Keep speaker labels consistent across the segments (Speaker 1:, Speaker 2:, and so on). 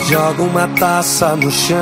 Speaker 1: Joga uma taça no chão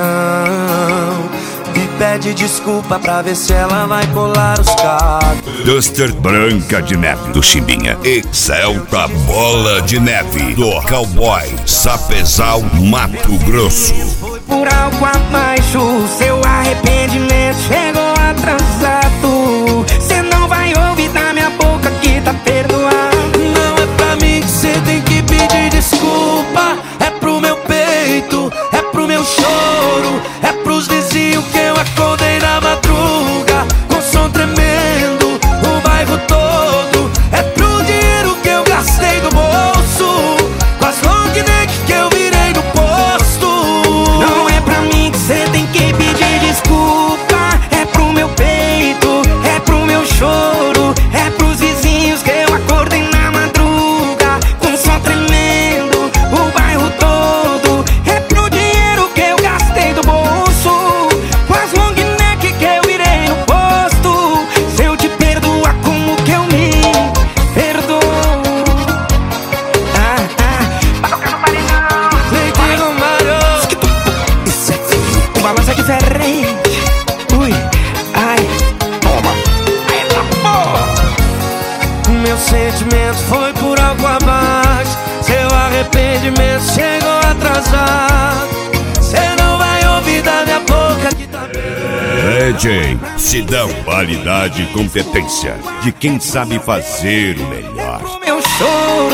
Speaker 1: e pede desculpa pra ver se ela vai colar os cacos.
Speaker 2: Duster Branca de Neve do Chimbinha e Celta Bola de Neve do Cowboy Sapezal, Mato Grosso.
Speaker 3: Por algo abaixo, seu arrependimento chegou atrasado. Cê não vai ouvir da minha boca que tá perdoado.
Speaker 1: Não é pra mim que cê tem que pedir desculpa, é pro meu peito, é pro meu choro, é pros vizinhos que eu acordei na madruga com som tremendo, o bairro todo, é pro dinheiro que eu gastei do bolso, com as long neck que eu virei no posto.
Speaker 3: Não é pra mim que cê tem que pedir desculpa, é pro meu peito, é pro meu choro, é pros vizinhos que eu acordei na madruga com som tremendo, o bairro todo, é pro dinheiro que eu gastei do bolso, com as long neck que eu virei no posto. Se eu te perdoar, como que eu me perdoo? Vai tocar no paredão,
Speaker 1: Lady Romário,
Speaker 3: o balanço é diferente. Ui, ai, toma. Aí tá bom.
Speaker 1: meu sentimento foi por algo abaixo, seu arrependimento chegou atrasado. Cê não vai ouvir da minha boca que tá
Speaker 2: DJ Sidão, qualidade e competência de quem sabe fazer o melhor.
Speaker 3: O meu choro